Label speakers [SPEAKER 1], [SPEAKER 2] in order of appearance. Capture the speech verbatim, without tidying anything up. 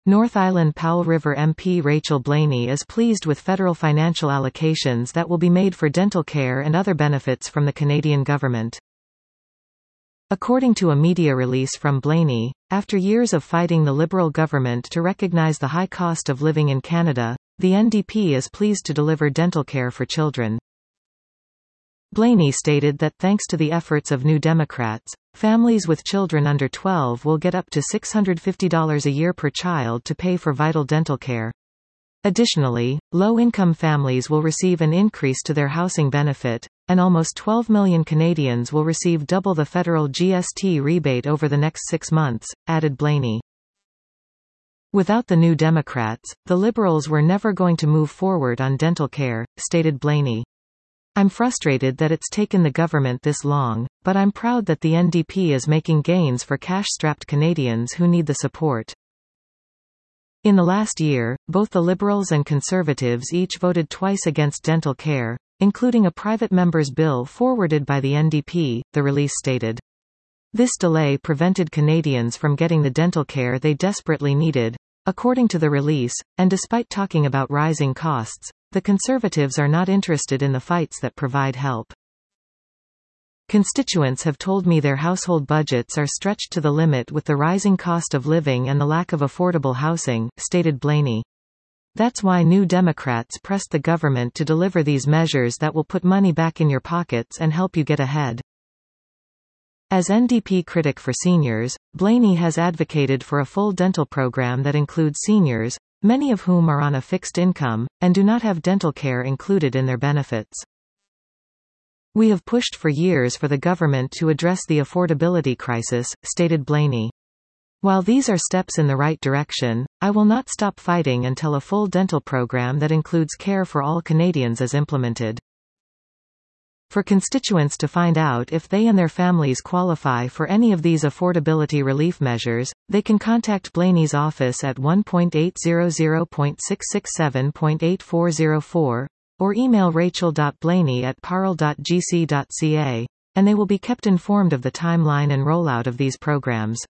[SPEAKER 1] North Island Powell River M P Rachel Blaney is pleased with federal financial allocations that will be made for dental care and other benefits from the Canadian government. According to a media release from Blaney, after years of fighting the Liberal government to recognise the high cost of living in Canada, the N D P is pleased to deliver dental care for children. Blaney stated that thanks to the efforts of New Democrats, families with children under twelve will get up to six hundred fifty dollars a year per child to pay for vital dental care. Additionally, low-income families will receive an increase to their housing benefit, and almost twelve million Canadians will receive double the federal G S T rebate over the next six months, added Blaney. Without the New Democrats, the Liberals were never going to move forward on dental care, stated Blaney. I'm frustrated that it's taken the government this long, but I'm proud that the N D P is making gains for cash-strapped Canadians who need the support. In the last year, both the Liberals and Conservatives each voted twice against dental care, including a private member's bill forwarded by the N D P, the release stated. This delay prevented Canadians from getting the dental care they desperately needed, according to the release, and despite talking about rising costs, the Conservatives are not interested in the fights that provide help. Constituents have told me their household budgets are stretched to the limit with the rising cost of living and the lack of affordable housing, stated Blaney. That's why New Democrats pressed the government to deliver these measures that will put money back in your pockets and help you get ahead. As N D P critic for seniors, Blaney has advocated for a full dental program that includes seniors, many of whom are on a fixed income, and do not have dental care included in their benefits. We have pushed for years for the government to address the affordability crisis, stated Blaney. While these are steps in the right direction, I will not stop fighting until a full dental program that includes care for all Canadians is implemented. For constituents to find out if they and their families qualify for any of these affordability relief measures, they can contact Blaney's office at one eight hundred six six seven eight four zero four, or email rachel dot blaney at parle dot g c dot c a, and they will be kept informed of the timeline and rollout of these programs.